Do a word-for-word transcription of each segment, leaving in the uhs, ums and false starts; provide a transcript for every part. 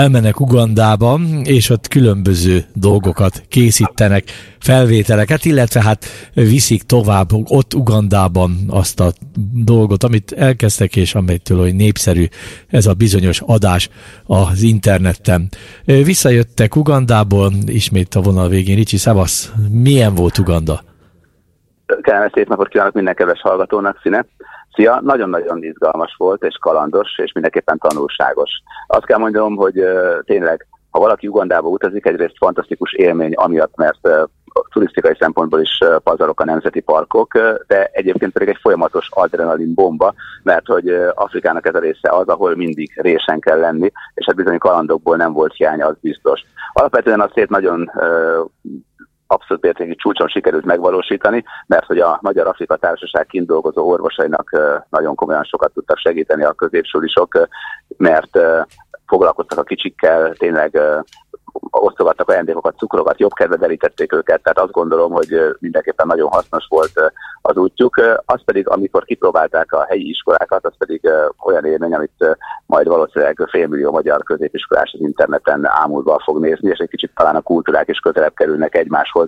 elmennek Ugandába, és ott különböző dolgokat készítenek, felvételeket, illetve hát viszik tovább ott Ugandában azt a dolgot, amit elkezdtek, és amitől olyan népszerű ez a bizonyos adás az interneten. Visszajöttek Ugandából, ismét a vonal végén. Ricsi, szevasz! Milyen volt Uganda? Kellemes szép napot kívánok minden kedves hallgatónak, Színe! Szia! Nagyon-nagyon izgalmas volt, és kalandos, és mindenképpen tanulságos. Azt kell mondanom, hogy uh, tényleg, ha valaki Ugandába utazik, egyrészt fantasztikus élmény amiatt, mert uh, turisztikai szempontból is uh, pazarok a nemzeti parkok, uh, de egyébként pedig egy folyamatos adrenalin bomba, mert hogy uh, Afrikának ez a része az, ahol mindig résen kell lenni, és hát bizony kalandokból nem volt hiány, az biztos. Alapvetően azt nagyon uh, abszolút értékű csúcson sikerült megvalósítani, mert hogy a Magyar Afrika Társaság kint dolgozó orvosainak nagyon komolyan sokat tudtak segíteni a középsulisok, mert foglalkoztak a kicsikkel, tényleg osztogattak ajándékokat, cukrokat, jobb kedve derítették őket, tehát azt gondolom, hogy mindenképpen nagyon hasznos volt az útjuk. Az pedig, amikor kipróbálták a helyi iskolákat, az pedig olyan élmény, amit majd valószínűleg félmillió magyar középiskolás az interneten ámulva fog nézni, és egy kicsit talán a kultúrák is közelebb kerülnek egymáshoz.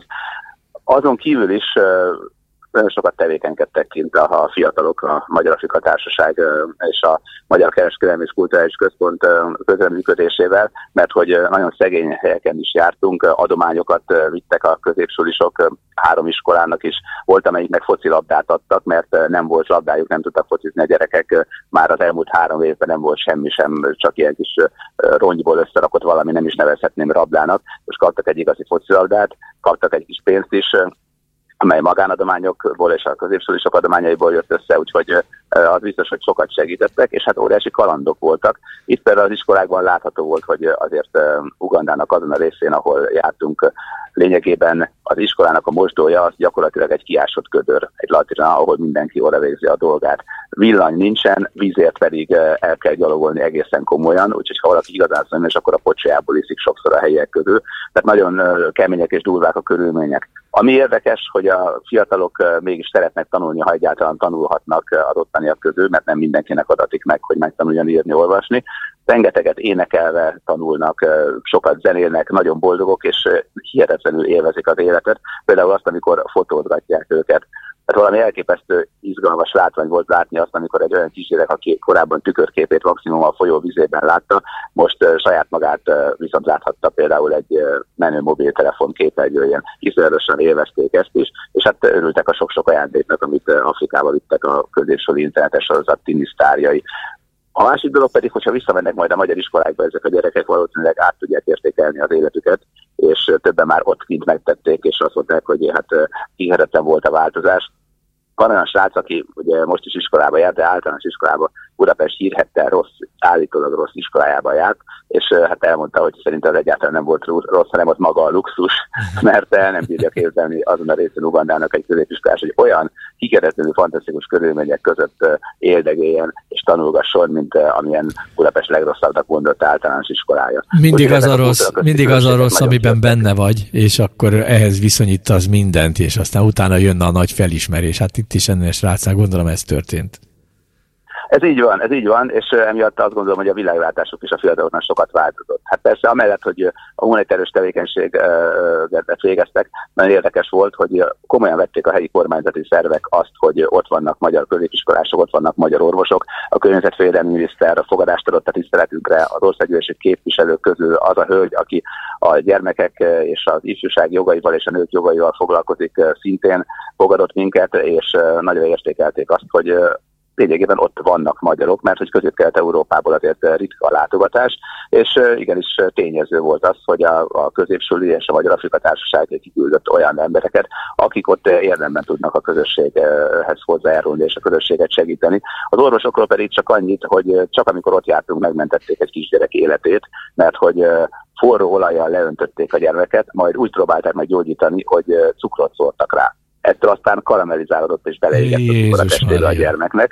Azon kívül is nagyon sokat tevékenykedtek kint a fiatalok, a Magyar Afrika Társaság és a Magyar Kereskedelmi és Kulturális Központ közreműködésével, mert hogy nagyon szegény helyeken is jártunk, adományokat vittek a középsulisok, három iskolának is volt, amelyiknek focilabdát adtak, mert nem volt labdájuk, nem tudtak focizni a gyerekek, már az elmúlt három évben nem volt semmi sem, csak ilyen kis rongyból összerakott valami, nem is nevezhetném rabdának, és kaptak egy igazi focilabdát, kaptak egy kis pénzt is, amely magánadományokból és a középsulisok adományaiból jött össze, úgyhogy az biztos, hogy sokat segítettek, és hát óriási kalandok voltak. Itt például az iskolákban látható volt, hogy azért Ugandának azon a részén, ahol jártunk, lényegében az iskolának a mosdója az gyakorlatilag egy kiásott gödör, egy latrina, ahol mindenki oda végzi a dolgát. Villany nincsen, vízért pedig el kell gyalogolni egészen komolyan, úgyhogy ha valaki igazán szomjas, és akkor a pocsolyából iszik sokszor a helyiek közül. Tehát nagyon kemények és durvák a körülmények. Ami érdekes, hogy a fiatalok mégis szeretnek tanulni, ha egyáltalán tanulhatnak az ottaniak közül, mert nem mindenkinek adatik meg, hogy megtanuljon írni, olvasni. Rengeteget énekelve tanulnak, sokat zenélnek, nagyon boldogok, és hihetetlenül élvezik az életet. Például azt, amikor fotózgatják őket. Tehát valami elképesztő izgalmas látvány volt látni azt, amikor egy olyan kisgyerek, aki korábban tükörképét maximum a folyó vizében látta, most uh, saját magát uh, viszont láthatta például egy uh, menő mobiltelefon képernyőjén. Iszonyatosan élvezték ezt is, és hát örültek a sok-sok ajándéknak, amit uh, Afrikába vittek a középsői internetes sorozat tinisztárjai. A másik dolog pedig, hogyha visszamennek majd a magyar iskolákba, ezek a gyerekek valószínűleg át tudják értékelni az életüket, és többen már ott kint megtették, és azt mondták, hogy hát hihetetlen volt a változás. Van olyan srác, aki ugye most is iskolába járt, de általános iskolába Budapest hírhedten rossz, állítólag rossz iskolájába járt, és hát elmondta, hogy szerintem egyáltalán nem volt rossz, hanem ott maga a luxus, mert el nem bírja képzelni azon a részén Ugandának egy középiskolás, hogy olyan hihetetlenül fantasztikus körülmények között éldegéljen és tanulgasson, mint amilyen Budapest legrosszabbnak mondott általános iskolája. Mindig az a rossz, mindig az a rossz, amiben benne vagy, és akkor ehhez viszonyítasz mindent, és aztán utána jönne a nagy felismerés. Hát itt is ennél srácnál gondolom ez történt. Ez így van, ez így van, és emiatt azt gondolom, hogy a világlátásuk is a fiataloknak sokat változott. Hát persze amellett, hogy a humanitárius tevékenységet végeztek, nagyon érdekes volt, hogy komolyan vették a helyi kormányzati szervek azt, hogy ott vannak magyar középiskolások, ott vannak magyar orvosok, a környezetvédelmi miniszter a fogadást adott a tiszteletünkre, az országgyűlési képviselők közül az a hölgy, aki a gyermekek és az ifjúság jogaival és a nők jogaival foglalkozik, szintén fogadott minket, és nagyon értékelték azt, hogy lényegében ott vannak magyarok, mert hogy Közép-Kelet-Európából azért ritka a látogatás, és igenis tényező volt az, hogy a, a középsuli és a Magyar Afrika Társaság kiküldött olyan embereket, akik ott érdemben tudnak a közösséghez hozzájárulni és a közösséget segíteni. Az orvosokról pedig csak annyit, hogy csak amikor ott jártunk, megmentették egy kisgyerek életét, mert hogy forró olajjal leöntötték a gyermeket, majd úgy próbálták meg gyógyítani, hogy cukrot szórtak rá. Ettől aztán karamellizálódott és beleégett a testébe a gyermeknek.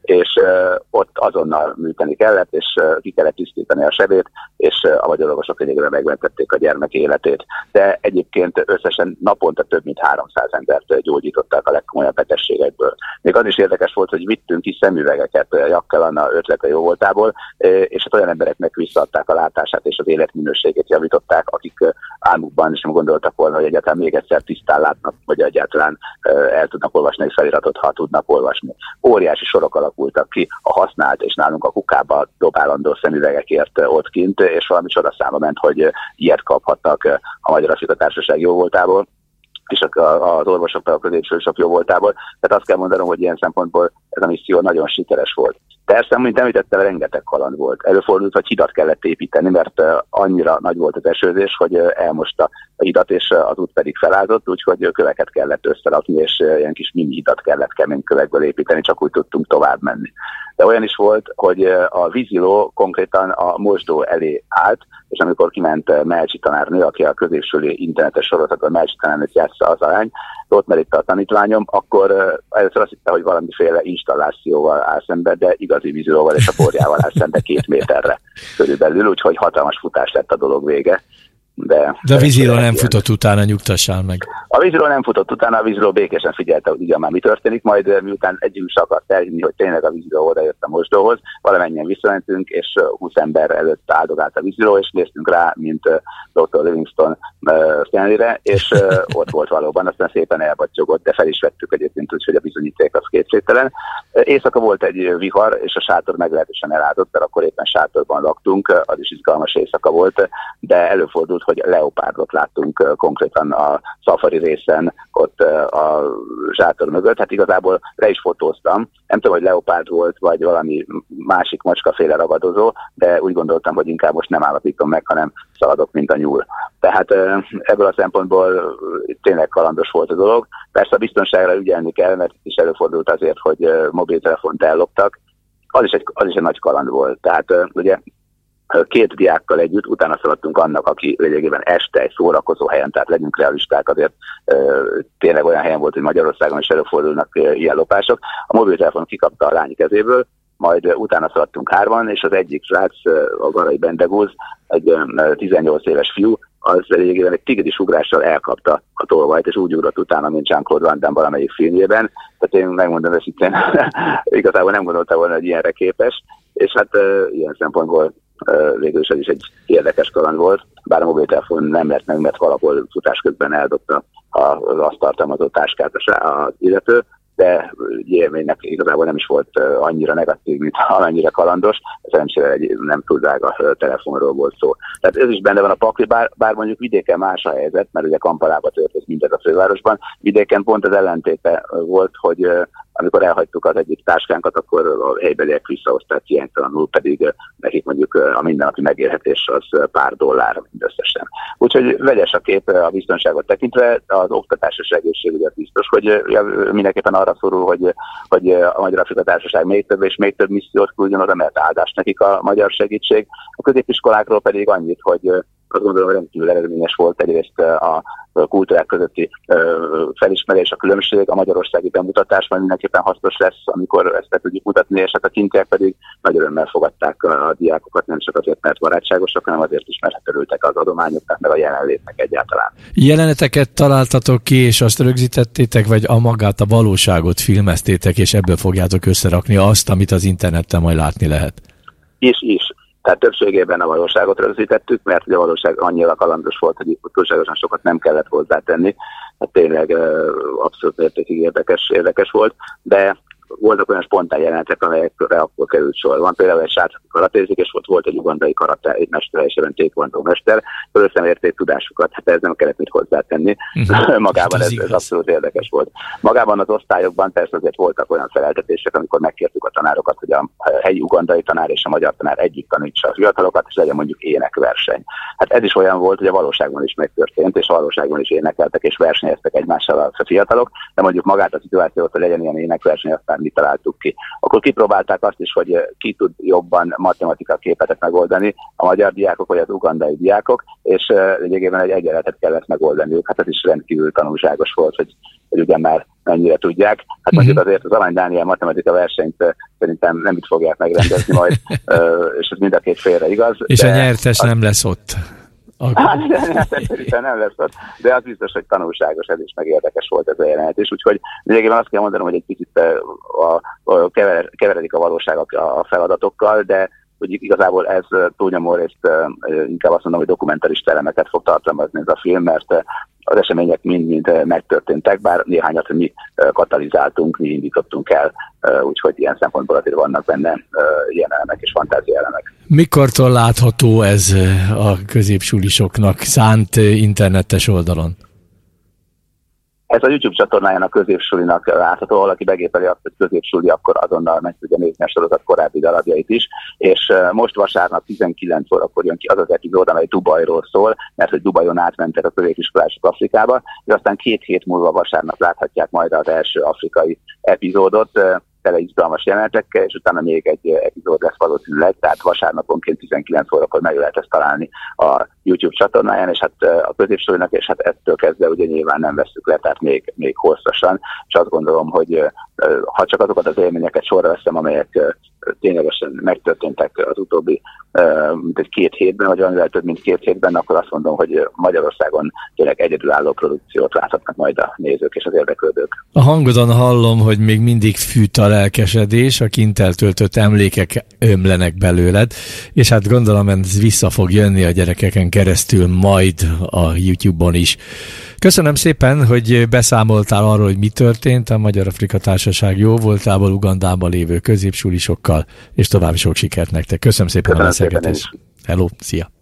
és uh, ott azonnal műteni kellett, és uh, ki kellett tisztítani a sebét, és uh, a magyar orvosok lényegében megmentették a gyermek életét. De egyébként összesen naponta több mint háromszáz embert gyógyították a legkomolyabb betegségekből. Még az is érdekes volt, hogy vittünk ki szemüvegeket Jakkel Anna ötlete jó voltából, és hát olyan embereknek visszaadták a látását és az életminőségét javították, akik álmukban sem gondoltak volna, hogy egyáltalán még egyszer tisztán látnak, vagy egyáltalán el tudnak olvasni egy feliratot, ha tudnak olvasni. Óriási sorok alakultak ki a használt és nálunk a kukába dobálandó szemüvegekért ott kint, és valami csodaszáma ment, hogy ilyet kaphattak a Magyar Afrika Társaság jó voltából, és az orvosoknak a középsősök jó voltából. Tehát azt kell mondanom, hogy ilyen szempontból ez a misszió nagyon sikeres volt. Persze, mint említettem, rengeteg kaland volt. Előfordult, hogy hidat kellett építeni, mert annyira nagy volt az esőzés, hogy elmosta a hidat, és az út pedig felázott, úgyhogy köveket kellett összerakni, és ilyen kis mini hidat kellett kemény kövekből építeni, csak úgy tudtunk tovább menni. De olyan is volt, hogy a víziló konkrétan a mosdó elé állt, és amikor kiment Melcsi tanárnő, aki a középsőli internetes sorozatban Melcsi tanárnőt játsza az arány, ott meritte a tanítványom, akkor először azt hitte, hogy valamiféle installációval áll szembe, de igazi vízilóval és a borjával áll szembe két méterre körülbelül, úgyhogy hatalmas futás lett a dolog vége. De, de a víziló nem futott utána, nyugtassál meg. A víziló nem futott utána, a víziló békésen figyelte, hogy ugyan már mi történik, majd miután együnk is akart elhinni, hogy tényleg a víziló oda jött a mosdóhoz, valamennyien visszamentünk, és húsz ember előtt áldogált a víziló, és néztünk rá, mint doktor Livingston Stanleyre, és ott volt valóban, aztán szépen elbattyogott, de fel is vettük egyébként, úgyhogy a bizonyíték az kétségtelen. Éjszaka volt egy vihar, és a sátor meglehetősen elázott, mert akkor éppen sátorban laktunk, az is izgalmas éjszaka volt, de előfordult, hogy leopárdot láttunk konkrétan a szafari részen, ott a zsátor mögött. Hát igazából le is fotóztam. Nem tudom, hogy leopárd volt, vagy valami másik macskaféle ragadozó, de úgy gondoltam, hogy inkább most nem állapítom meg, hanem szaladok, mint a nyúl. Tehát ebből a szempontból tényleg kalandos volt a dolog. Persze a biztonságra ügyelni kell, mert is előfordult azért, hogy mobiltelefont elloptak. Az is egy, az is egy nagy kaland volt. Tehát ugye két diákkal együtt utána szaladtunk annak, aki lényegében este egy szórakozó helyen, tehát legyünk realisták, azért e, tényleg olyan helyen volt, hogy Magyarországon is előfordulnak e, ilyen lopások. A mobiltelefon kikapta a lány kezéből, majd e, utána szaladtunk hárman, és az egyik srác, a Garai Bendegúz, egy e, tizennyolc éves fiú, az lényegében egy tigris ugrással elkapta a tolvajt, és úgy ugrott utána, mint Jean-Claude Van Damme valamelyik filmjében. Tehát én megmondom őszintén, igazából nem gondoltam volna, hogy ilyenre képes, és hát e, ilyen szempontból Uh, végül is ez is egy érdekes kaland volt, bár a mobiltelefon nem lett meg, mert valahol futás közben eldobta az azt tartalmazó táskát az illető, de élménynek igazából nem is volt uh, annyira negatív, mint amennyire kalandos, szerencsére egy nem túl drága telefonról volt szó. Tehát ez is benne van a pakli, bár, bár mondjuk vidéken más a helyzet, mert ugye Kampalába történt mindez a fővárosban. Vidéken pont az ellentéte volt, hogy uh, amikor elhagytuk az egyik táskánkat, akkor a helybeliek visszahozták hiánytalanul, pedig nekik mondjuk a mindennapi megélhetés az pár dollár mindösszesen. Úgyhogy vegyes a kép a biztonságot tekintve, az oktatásos egészségügyet biztos, hogy mindenképpen arra szorul, hogy, hogy a Magyar Afrika Társaság még több és még több missziót küldjön oda, mert áldás nekik a magyar segítség. A középiskolákról pedig annyit, hogy azt gondolom, hogy rendkívül eredményes volt egyrészt a kultúrák közötti felismerés, a különbség, a magyarországi bemutatás majd mindenképpen hasznos lesz, amikor ezt be tudjuk mutatni, és hát a kintiek pedig nagy örömmel fogadták a diákokat, nem csak azért, mert barátságosak, hanem azért is, mert örültek az adományoknak, meg a jelenlétnek egyáltalán. Jeleneteket találtatok ki, és azt rögzítettétek, vagy a magát, a valóságot filmeztétek, és ebből fogjátok összerakni azt, amit az interneten majd látni lehet? Is, is. Tehát többségében a valóságot rögzítettük, mert a valóság annyira kalandos volt, hogy túlságosan sokat nem kellett hozzátenni. Hát tényleg abszolút értékig érdekes, érdekes volt, de voltak olyan spontán jelenetek, amelyekre akkor került sor. Van például egy srác, aki karatézik, és ott volt egy ugandai karate, egy mester, és ebben taekwondo mester, összemérték tudásukat, hát ez nem kellett mit hozzátenni. Uh-huh. Magában ez, ez abszolút érdekes volt. Magában az osztályokban persze azért voltak olyan feleltetések, amikor megkértük a tanárokat, hogy a helyi ugandai tanár és a magyar tanár együtt tanítsa a fiatalokat, és legyen mondjuk énekverseny. Hát ez is olyan volt, hogy a valóságban is megtörtént, és a valóságban is énekeltek és versenyeztek egymással a fiatalok, de mondjuk magát a szituációt, hogy legyen ilyen énekverseny, aztán mi találtuk ki. Akkor kipróbálták azt is, hogy ki tud jobban matematika képletet megoldani, a magyar diákok vagy az ugandai diákok, és lényegében egy egyenletet kellett megoldaniuk. Hát ez is rendkívül tanulságos volt, hogy, hogy ugye már mennyire tudják. Hát mondjuk azért az Arany Dániel matematika versenyt szerintem nem itt fogják megrendezni majd, és ez mind a két félre igaz. És a nyertes az... nem lesz ott. Hát, szerintem nem lesz ott, de az biztos, hogy tanulságos, ez is meg érdekes volt ez a jelenet is, úgyhogy lényegében azt kell mondanom, hogy egy kicsit a, a, kever, keveredik a valóság a feladatokkal, de hogy igazából ez túlnyomó részt inkább azt mondom, hogy dokumentarista elemeket fog tartalmazni ez a film, mert az események mind-mind megtörténtek, bár néhányat mi katalizáltunk, mi indítottunk el, úgyhogy ilyen szempontból azért vannak benne ilyen elemek és fantázia elemek. Mikortól látható ez a középsulisoknak szánt internetes oldalon? Ez a YouTube csatornáján a középsulinak látható, valaki begépeli azt, hogy középsuli, akkor azonnal meg tudja nézni a sorozat korábbi darabjait is, és most vasárnap tizenkilenc órakor jön ki az az epizód, amely Dubajról szól, mert hogy Dubajon átmentek a középiskolások Afrikába, és aztán két hét múlva vasárnap láthatják majd az első afrikai epizódot, tele izgalmas jelenetekkel, és utána még egy epizód lesz valószínűleg, tehát vasárnaponként tizenkilenc órakor meg lehet ezt találni a YouTube csatornáján, és hát a középsulinak, és hát ettől kezdve ugye nyilván nem veszük le, tehát még, még hosszasan, és azt gondolom, hogy ha csak azokat az élményeket sorra veszem, amelyek ténylegesen megtörténtek az utóbbi mint egy két hétben, vagy valamivel több, mint két hétben, akkor azt mondom, hogy Magyarországon tényleg egyedülálló produkciót láthatnak majd a nézők és az érdeklődők. A hangodon hallom, hogy még mindig fűt a lelkesedés, a kint eltöltött emlékek ömlenek belőled, és hát gondolom, ez vissza fog jönni a gyerekeken keresztül majd a YouTube-on is. Köszönöm szépen, hogy beszámoltál arról, hogy mi történt a Magyar-Afrika Társaság jó voltából Ugandában lévő középsulisokkal, és további sok sikert nektek. Köszönöm szépen. Köszönöm a beszélgetést. Hello, szia!